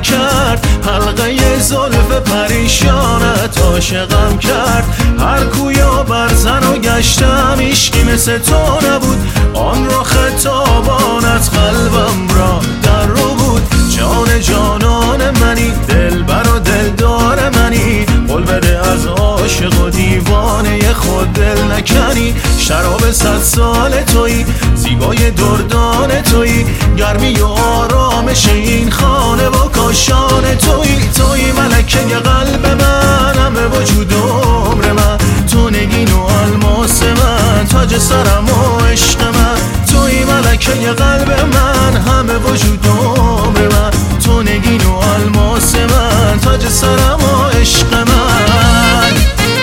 نکرد، حلقه زلف پریشانت عاشقم کرد. هر کویا برزن و گشتم عشقی مثل تو نبود، آن رخ تابانت قلبم را در رو بود. جان جانان منی، دلبر و دلدار منی، قول بده از عاشق و دیوانه خود دل نکنی. شراب 100 سال تویی، زیبای دردان تویی، گرمی و آرامش این خانه و کاشان تویی. تویی ملکه قلب من، همه وجود عمر من، تو نگین و الماس من، تاج سرم و عشق من. تویی ملکه قلب من، همه وجود عمر من، تو نگین و الماس من، تاج سرم و عشق من.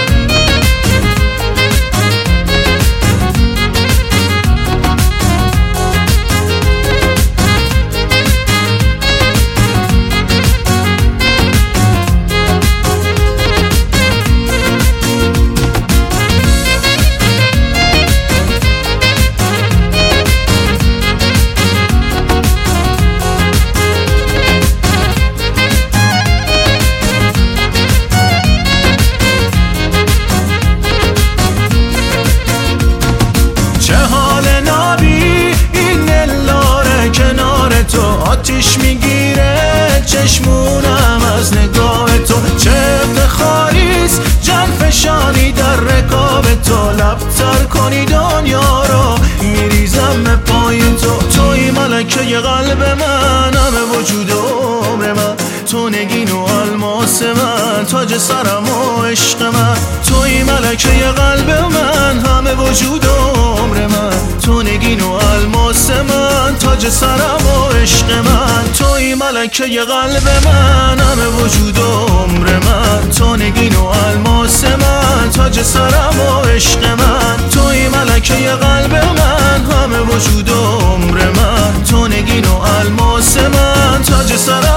آتیش میگیره چشمونم از نگاه تو، چه افتخاریست جان فشانی در رکاب تو. لبتر کنی دنیا رو میریزم به پای تو. توی ملکه قلب من، همه وجود عمر من، تو نگین و الماس من، تاج سرم و عشق من. توی ملکه قلب من، همه وجود عمر من، تو نگین و الماس من، تاج سرم و عشق من. توی ملکه قلب من، همه وجود عمر من، تو نگین و الماس من، تاج سرم و عشق من. توی ملکه قلب من، همه وجود عمر من، تو نگین و الماس من، تاج سرم